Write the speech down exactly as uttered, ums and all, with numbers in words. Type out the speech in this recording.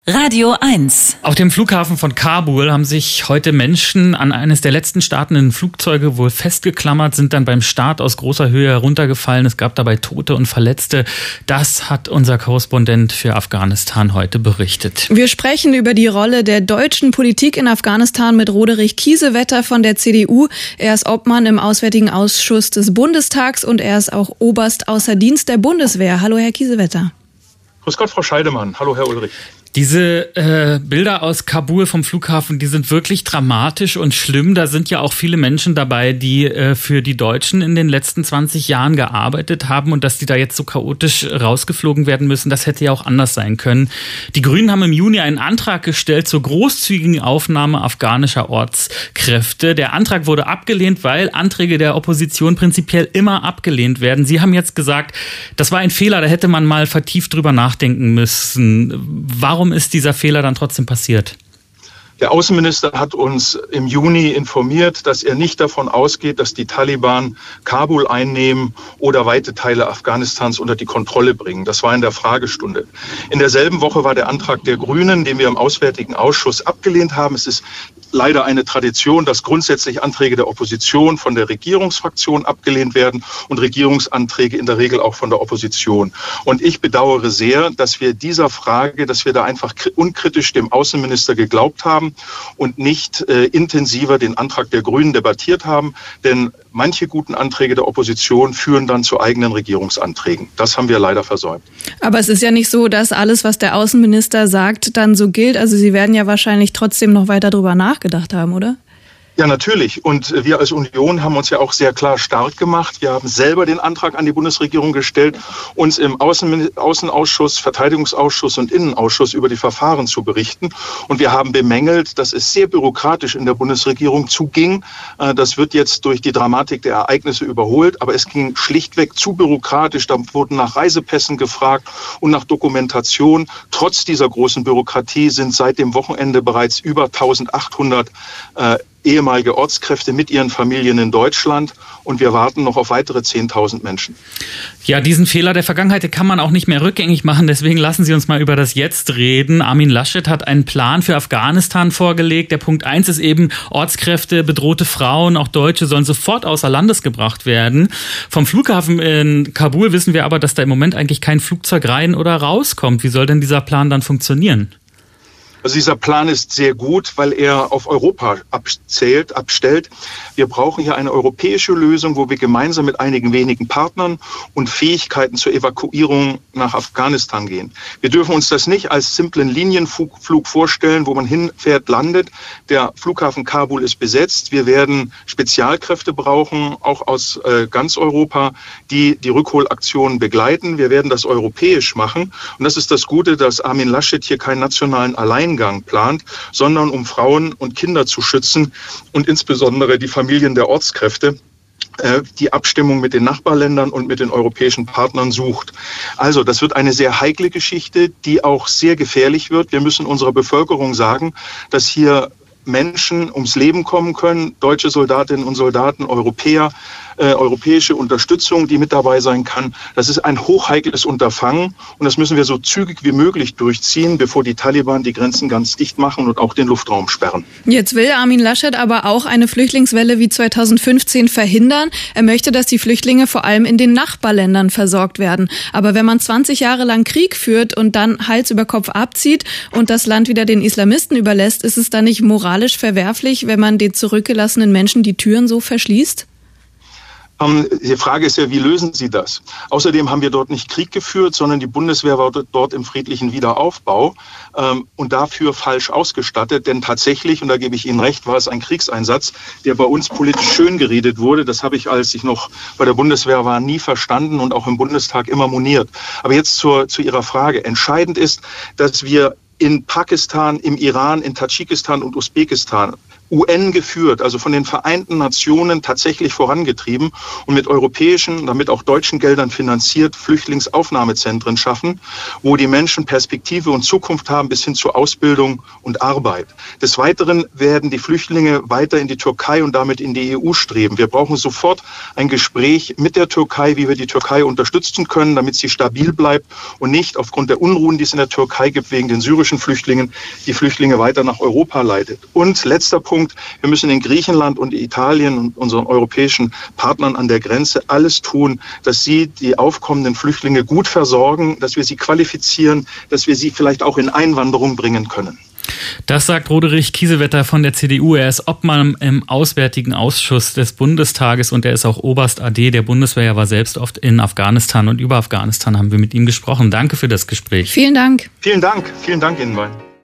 Radio eins. Auf dem Flughafen von Kabul haben sich heute Menschen an eines der letzten startenden Flugzeuge wohl festgeklammert, sind dann beim Start aus großer Höhe heruntergefallen. Es gab dabei Tote und Verletzte. Das hat unser Korrespondent für Afghanistan heute berichtet. Wir sprechen über die Rolle der deutschen Politik in Afghanistan mit Roderich Kiesewetter von der C D U. Er ist Obmann im Auswärtigen Ausschuss des Bundestags und er ist auch Oberst außer Dienst der Bundeswehr. Hallo, Herr Kiesewetter. Grüß Gott, Frau Scheidemann. Hallo, Herr Ulrich. Diese äh, Bilder aus Kabul vom Flughafen, die sind wirklich dramatisch und schlimm. Da sind ja auch viele Menschen dabei, die äh, für die Deutschen in den letzten zwanzig Jahren gearbeitet haben, und dass die da jetzt so chaotisch rausgeflogen werden müssen, das hätte ja auch anders sein können. Die Grünen haben im Juni einen Antrag gestellt zur großzügigen Aufnahme afghanischer Ortskräfte. Der Antrag wurde abgelehnt, weil Anträge der Opposition prinzipiell immer abgelehnt werden. Sie haben jetzt gesagt, das war ein Fehler, da hätte man mal vertieft drüber nachdenken müssen. Warum Warum ist dieser Fehler dann trotzdem passiert? Der Außenminister hat uns im Juni informiert, dass er nicht davon ausgeht, dass die Taliban Kabul einnehmen oder weite Teile Afghanistans unter die Kontrolle bringen. Das war in der Fragestunde. In derselben Woche war der Antrag der Grünen, den wir im Auswärtigen Ausschuss abgelehnt haben. Es ist leider eine Tradition, dass grundsätzlich Anträge der Opposition von der Regierungsfraktion abgelehnt werden und Regierungsanträge in der Regel auch von der Opposition. Und ich bedauere sehr, dass wir dieser Frage, dass wir da einfach unkritisch dem Außenminister geglaubt haben und nicht äh, intensiver den Antrag der Grünen debattiert haben. Denn manche guten Anträge der Opposition führen dann zu eigenen Regierungsanträgen. Das haben wir leider versäumt. Aber es ist ja nicht so, dass alles, was der Außenminister sagt, dann so gilt. Also Sie werden ja wahrscheinlich trotzdem noch weiter drüber nachgedacht haben, oder? Ja, natürlich. Und wir als Union haben uns ja auch sehr klar stark gemacht. Wir haben selber den Antrag an die Bundesregierung gestellt, uns im Außen- Außenausschuss, Verteidigungsausschuss und Innenausschuss über die Verfahren zu berichten. Und wir haben bemängelt, dass es sehr bürokratisch in der Bundesregierung zuging. Das wird jetzt durch die Dramatik der Ereignisse überholt. Aber es ging schlichtweg zu bürokratisch. Da wurden nach Reisepässen gefragt und nach Dokumentation. Trotz dieser großen Bürokratie sind seit dem Wochenende bereits über eintausendachthundert äh, ehemalige Ortskräfte mit ihren Familien in Deutschland, und wir warten noch auf weitere zehntausend Menschen. Ja, diesen Fehler der Vergangenheit, den kann man auch nicht mehr rückgängig machen, deswegen lassen Sie uns mal über das Jetzt reden. Armin Laschet hat einen Plan für Afghanistan vorgelegt. Der Punkt eins ist eben, Ortskräfte, bedrohte Frauen, auch Deutsche, sollen sofort außer Landes gebracht werden. Vom Flughafen in Kabul wissen wir aber, dass da im Moment eigentlich kein Flugzeug rein oder rauskommt. Wie soll denn dieser Plan dann funktionieren? Also dieser Plan ist sehr gut, weil er auf Europa abzählt, abstellt. Wir brauchen hier eine europäische Lösung, wo wir gemeinsam mit einigen wenigen Partnern und Fähigkeiten zur Evakuierung nach Afghanistan gehen. Wir dürfen uns das nicht als simplen Linienflug vorstellen, wo man hinfährt, landet. Der Flughafen Kabul ist besetzt. Wir werden Spezialkräfte brauchen, auch aus äh, ganz Europa, die die Rückholaktionen begleiten. Wir werden das europäisch machen. Und das ist das Gute, dass Armin Laschet hier keinen nationalen Alleingang plant, sondern um Frauen und Kinder zu schützen und insbesondere die Familien der Ortskräfte äh, die Abstimmung mit den Nachbarländern und mit den europäischen Partnern sucht. Also das wird eine sehr heikle Geschichte, die auch sehr gefährlich wird. Wir müssen unserer Bevölkerung sagen, dass hier Menschen ums Leben kommen können, deutsche Soldatinnen und Soldaten, Europäer, äh, europäische Unterstützung, die mit dabei sein kann. Das ist ein hochheikles Unterfangen, und das müssen wir so zügig wie möglich durchziehen, bevor die Taliban die Grenzen ganz dicht machen und auch den Luftraum sperren. Jetzt will Armin Laschet aber auch eine Flüchtlingswelle wie zweitausendfünfzehn verhindern. Er möchte, dass die Flüchtlinge vor allem in den Nachbarländern versorgt werden. Aber wenn man zwanzig Jahre lang Krieg führt und dann Hals über Kopf abzieht und das Land wieder den Islamisten überlässt, ist es dann nicht moralisch verwerflich, wenn man den zurückgelassenen Menschen die Türen so verschließt? Ähm, die Frage ist ja, wie lösen Sie das? Außerdem haben wir dort nicht Krieg geführt, sondern die Bundeswehr war dort im friedlichen Wiederaufbau ähm, und dafür falsch ausgestattet. Denn tatsächlich, und da gebe ich Ihnen recht, war es ein Kriegseinsatz, der bei uns politisch schön geredet wurde. Das habe ich, als ich noch bei der Bundeswehr war, nie verstanden und auch im Bundestag immer moniert. Aber jetzt zur, zu Ihrer Frage. Entscheidend ist, dass wir in Pakistan, im Iran, in Tadschikistan und Usbekistan U N geführt, also von den Vereinten Nationen tatsächlich vorangetrieben und mit europäischen, damit auch deutschen Geldern finanziert, Flüchtlingsaufnahmezentren schaffen, wo die Menschen Perspektive und Zukunft haben bis hin zu Ausbildung und Arbeit. Des Weiteren werden die Flüchtlinge weiter in die Türkei und damit in die E U streben. Wir brauchen sofort ein Gespräch mit der Türkei, wie wir die Türkei unterstützen können, damit sie stabil bleibt und nicht aufgrund der Unruhen, die es in der Türkei gibt, wegen den syrischen Flüchtlingen, die Flüchtlinge weiter nach Europa leitet. Und letzter Punkt, wir müssen in Griechenland und Italien und unseren europäischen Partnern an der Grenze alles tun, dass sie die aufkommenden Flüchtlinge gut versorgen, dass wir sie qualifizieren, dass wir sie vielleicht auch in Einwanderung bringen können. Das sagt Roderich Kiesewetter von der C D U. Er ist Obmann im Auswärtigen Ausschuss des Bundestages und er ist auch Oberst A D der Bundeswehr. Er war selbst oft in Afghanistan und über Afghanistan haben wir mit ihm gesprochen. Danke für das Gespräch. Vielen Dank. Vielen Dank. Vielen Dank Ihnen beiden.